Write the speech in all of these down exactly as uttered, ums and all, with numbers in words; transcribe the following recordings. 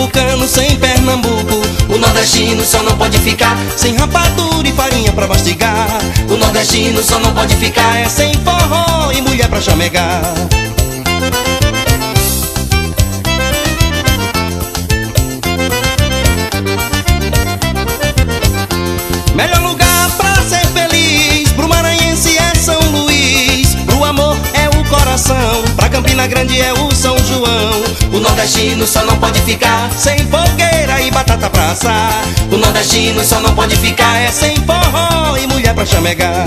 pernambucano sem Pernambuco. O nordestino só não pode ficar sem rapadura e farinha pra mastigar. O nordestino só não pode ficar é sem forró e mulher pra chamegar. Melhor lugar pra ser feliz pro maranhense é São Luís. Pro amor é o coração, pra Campina Grande é o São João. O nordestino só não pode ficar sem fogueira e batata pra assar. O nordestino só não pode ficar é sem forró e mulher pra chamegar.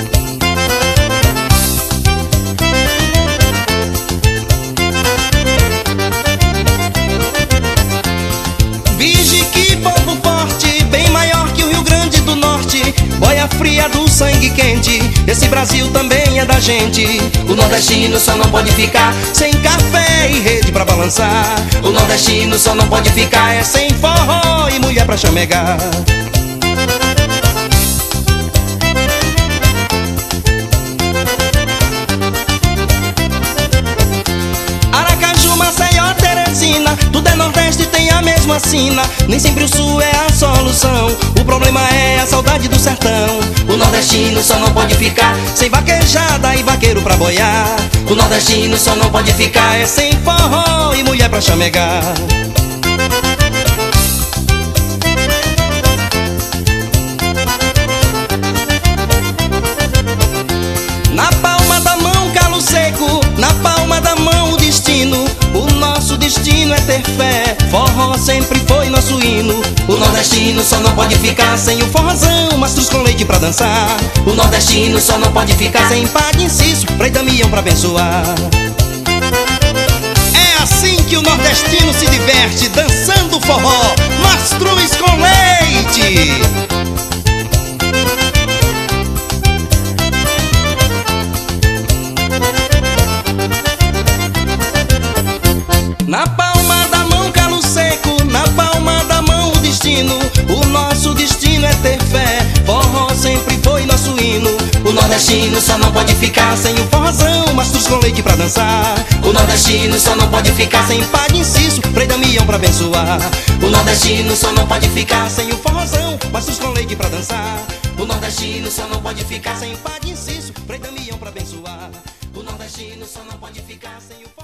Vige que povo forte, bem maior que o Rio Grande do Norte. Boia fria do sangue quente, esse Brasil também é da gente. O nordestino só não pode ficar sem café e rede pra balançar. O nordestino só não pode ficar é sem forró e mulher pra chamegar. Aracaju, Maceió, Teresina, tudo é Nordeste e tem a mesma sina. Nem sempre o Sul é a solução, o problema é a saudade do sertão. O nordestino só não pode ficar sem vaquejada e vaqueiro pra boiar. O nordestino só não pode ficar é sem forró e mulher pra chamegar. Na palma da mão calo seco, na palma da mão o destino. O nosso destino é ter fé, forró sempre foi nosso hino. O nordestino só não pode ficar sem o forrozão, mastros com leite pra dançar. O nordestino só não pode ficar sem Padre Inciso, Frei Damião pra abençoar. É assim que o nordestino se diverte, dançando forró, mastruz com leite. Na palma da mão calo seco, na palma da mão o destino. O nosso destino é ter fé, forró sempre foi nosso hino. O nordestino só não pode ficar sem o forrozão, mastros com leite pra dançar. O nordestino só não pode ficar sem Padre Inciso, Frei Damião pra abençoar. O nordestino só não pode ficar sem o forrozão, mastros com leite pra dançar. O nordestino só não pode ficar sem Padre Inciso, Frei Damião pra abençoar. O nordestino só não pode ficar sem o forrozão.